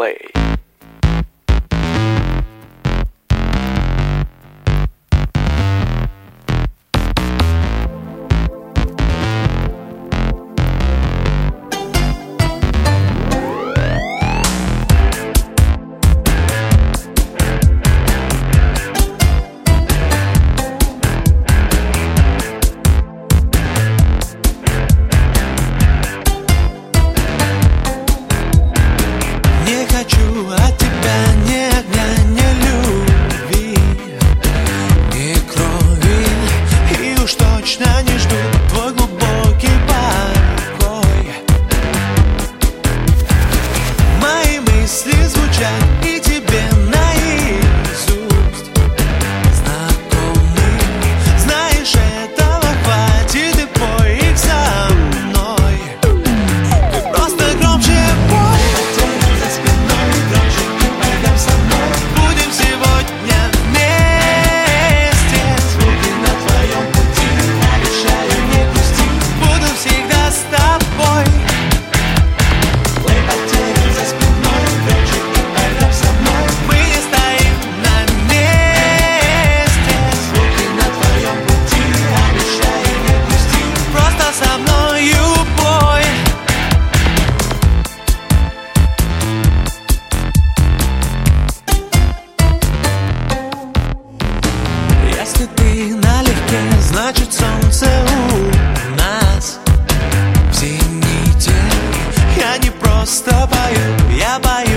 Play. От тебя ни огня, ни любви, ни крови, и уж точно не жду твой глубокий покой. Мои мысли звучат и тебе наизусть знакомы. Знаешь, этого хватит, и пой их со мной. Ты просто громче пой. Если ты налегке, значит солнце у нас в зените. Я не просто пою, я пою.